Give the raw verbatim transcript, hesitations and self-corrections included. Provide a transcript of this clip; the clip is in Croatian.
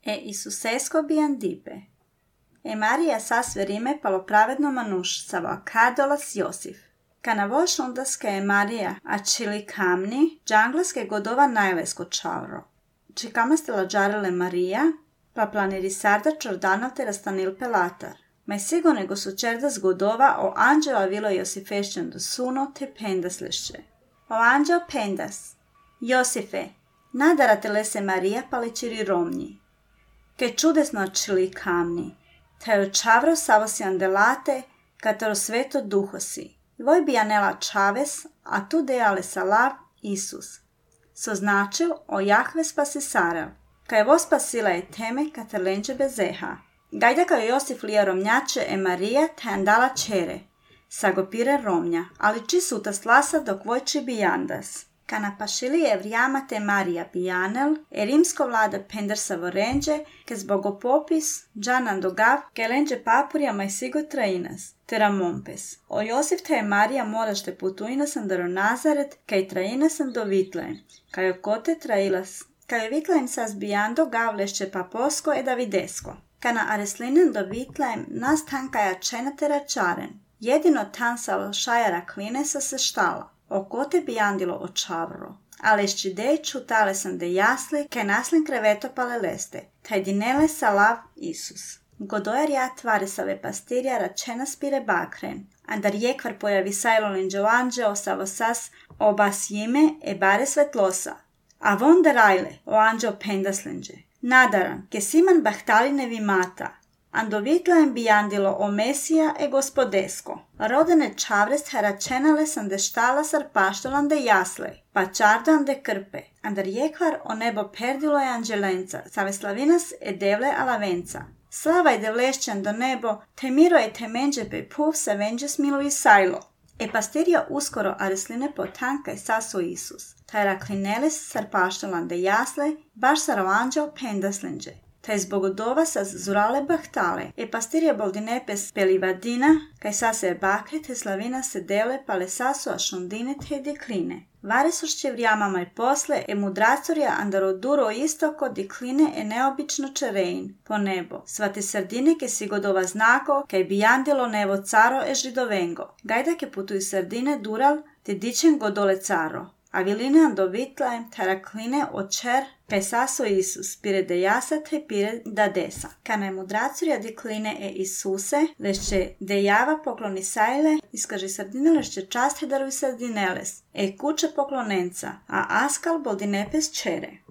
e Isusesco biandipe. E Maria sasve rime palo pravedno manuš savo kadolas Josif. Kana voš ondaske e Maria acili kamni, džanglaske godova najlesko čavro. Čikamaste lađarele Maria, pa planiri sarda čordanote rastanil pelatar. Ma sigo nego su čerdas godova o anđela vilo Josifešćan do suno te pendas lešće. O anđel pendas. Josife, nadarate lese Maria paličiri romnji. Ke čudesno acili kamni. Te očavro savosi andelate, katero sveto duhosi. Voj bi anela čaves, a tu dejale salav Isus. So značil o Jahve spasi sarel. Ka je vo spasila je teme katerlenče bezeha. Gajda kao Josif lija romnjače e Marija te andala čere. Sagopire romnja, ali či suta slasa dok vojči bijandas. Kana pašili evrijama te Marija bijanel, e rimsko vlada pender savorenđe, ke zbogopopis, džanan dogav, ke lenđe papurja maj sigo trainas, tera mompes. O Josif te e Marija morašte putuinasan daro Nazaret, kaj trainasan do Vitlejem, kaj okote trailas, kaj Vitlejem sas bijando gavlešće paposko e davidesko. Kana areslinen do Vitlejem nas tankaja čenatera čaren, jedino tan sa šajara klinesa se štala. Okote bijandilo očavro, ale ščidej čutale sam de jasle, ke naslen kreveto pale leste, taj dinele salav Isus. Godojar ja tvare save pastirja račena spire bakren, andar jekvar pojavi sajlo lenđo anđeo savo sas obas jime e bare svetlosa. A von der rajle, o anđeo pendaslenđe, nadaran, ke siman bahtaline vi mata, ando Vitlejem bijandilo o Mesija e gospodesko. Rodene čavrest heračenale sam de štala sar paštolan de jasle, pa čardan de krpe. Andar jekvar o nebo perdilo je anđelenca, save slavinas e devle alavenca. Slava i devlešćan do nebo, te miro e te menđe pe puv se venđe smilu i sajlo. E pastirja uskoro aresline potanka i saso Isus. Ta raklineles sar paštolan de jasle, baš sar o anđeo pendaslenđe. Taj zbogodova sa zurale bahtale, e pastirja boldinepes pelivadina, kaj sase e bakre te slavina se dele pale saso a šondine te dekline. Vare sušće vrijamama i posle, e mudracorja andaro duro istoko dekline e neobično čerein, po nebo. Svate sardine ke si godova znako, kaj bijandilo nevo caro e židovengo. Gajda ke putuju sardine dural, te dičen godole caro. A viline ando Vitlejem tarakline očer kaj saso Isus, pire de jasa te pire da desa. Kana je mudracorja dekline e Isuse, lešće dejava pokloni sajle, iskaži sardine lešće čast hedaruj sardineles, e kuće poklonenca, a askal boldinepes čere.